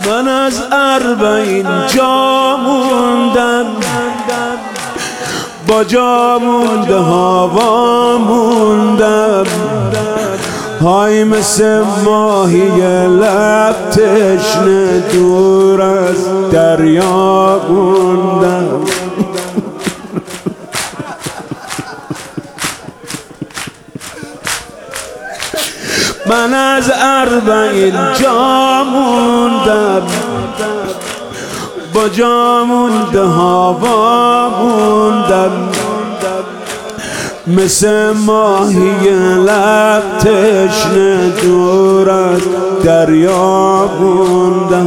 من از 40 جا موندم، با جا مونده هوا موندم، های مثل ماهی لب تشنه دور از دریا موندم. من از 40 جا موندم، با جا مونده هوا موندم، مثل ماهی لب تشنه دور از دریا موندم.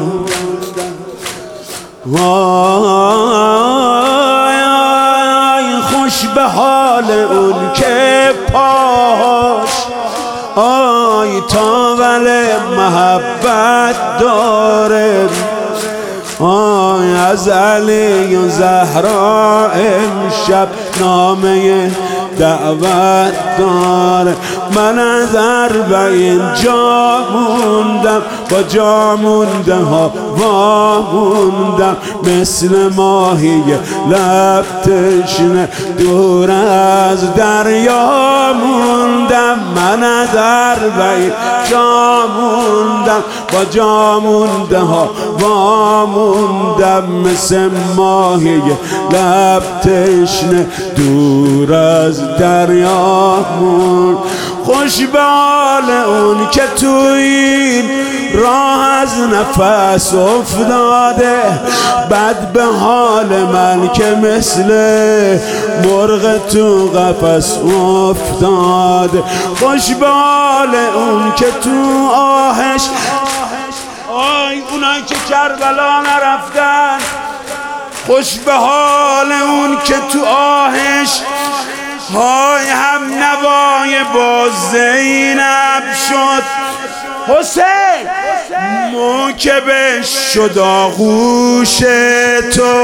وای خوش به حال اون که پاش آی تاول محبت داره، آی از علی و زهرا امشب نامه دعوت داره. من از 40 جا موندم، با جا مونده هوا موندم، مثل ماهی لب تشنه دور از دریا موندم. من از 40 جا موندم، با جا مونده هوا موندم، مثل ماهی لب تشنه دور از دریا موند. خوش به حال اون که تو این راه از نفس افتاده، بد به حال من که مثل مرغ تو قفس افتاده. خوش به حال اون که تو آهش، آی اونایی که کربلا نرفتن، خوش به حال اون که تو آهش های هم نوای با زینب شد. حسین موکبش شد آغوش تو،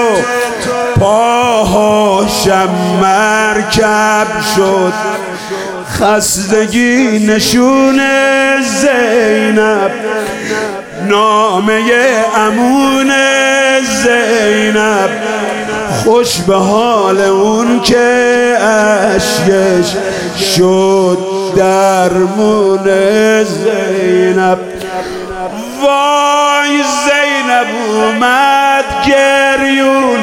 پاهاشم مرکب شد، خستگی نشون زینب، نامه امون زینب. خوش به حال اون که اشکش شد درمون زینب. وای زینب اومد گریون،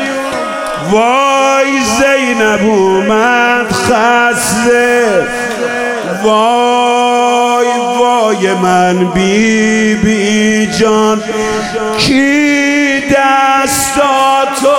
وای زینب اومد خسته، وای وای من بی بی جان کی دستاتو